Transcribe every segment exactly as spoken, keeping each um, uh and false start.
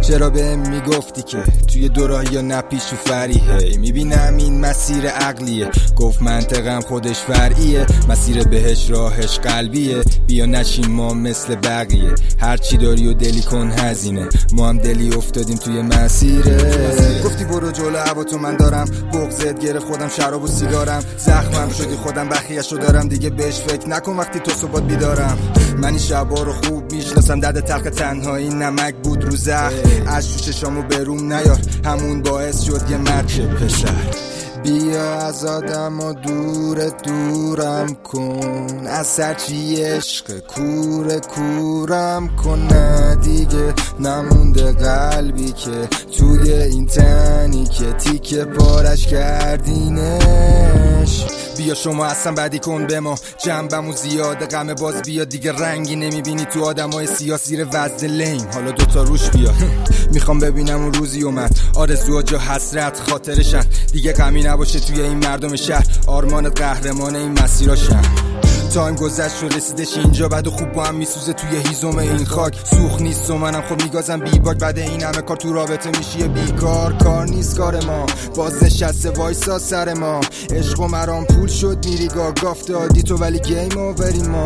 چرا بهم میگفتی که توی دوراهی یا نپیچ و فریحه؟ میبینم این مسیر عقلیه، گفت منطقم خودش فرعیه، مسیر بهش راهش قلبیه، بیا نشین ما مثل بقیه، هرچی داری و دلی کن هزینه، ما هم دلی افتادیم توی مسیره. گفتی برو جلو هوا تو من دارم، بغضت گرفت خودم شراب و سیگارم، زخمم شدی خودم بخیه‌شو دارم، دیگه بهش فکر نکن وقتی تو صبح بیدارم. من این شبا رو خوب میشناسم، درد تلخ تنهایی نمک بود رو زخم، از شوششامو بروم نیار، همون باعث شد یه مرچه پسر. بیا از آدم و دور دورم کن، از هرچی عشق کور کورم کن، نه دیگه نمونده قلبی که توی این تنی که تیکه پارش کردینش. بیا شما اصلا بدی کن به ما، جنبمون زیاده غم باز بیا دیگه، رنگی نمیبینی تو آدمای سیاه زیر وزن لیم، حالا دوتا روش بیا. میخوام ببینم اون روزی اومد، آرزوها جا حسرت خاطرشن، دیگه غمی نباشه توی این مردم شهر، آرمانت قهرمان این مسیراشن. تایم گذشت و رسیدش اینجا، بعد و خوب با هم میسوزه توی هیزم این خاک، سوخ نیست و منم خب میگازم بی باک، بعد این همه کار تو رابطه میشی بیکار، کار نیست کار ما، باز نشسته وایسا سر ما، عشق و مرام پول شد میری گاه گاف دادی تو ولی گیم اووری ما.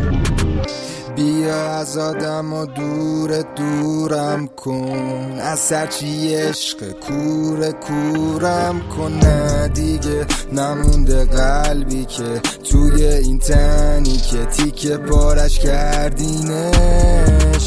بیا از آدم و دور دورم کن، از هرچی عشق کور کورم کن، نه دیگه نمونده قلبی که توی این تنی که تیکه پارش کردینه.